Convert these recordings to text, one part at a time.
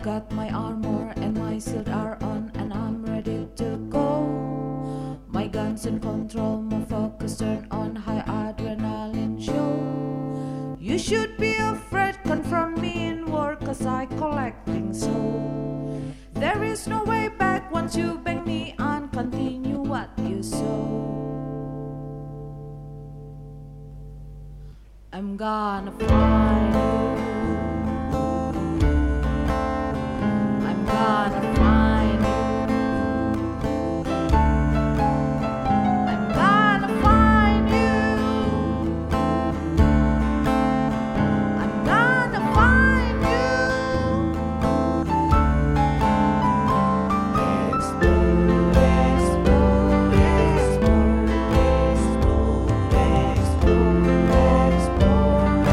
got my armor and my shield are on, and I'm ready to go. My guns in control, my focus turned on, high adrenaline show. You should be afraid, confront me in war, cause I collecting soul. There is no way back once you bang me on, continue what you sow. I'm gonna find you. I'm gonna find you. I'm gonna find you. I'm gonna find you. Explode, explode, explode, explode, explode,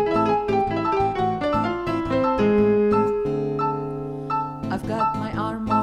I've got my armor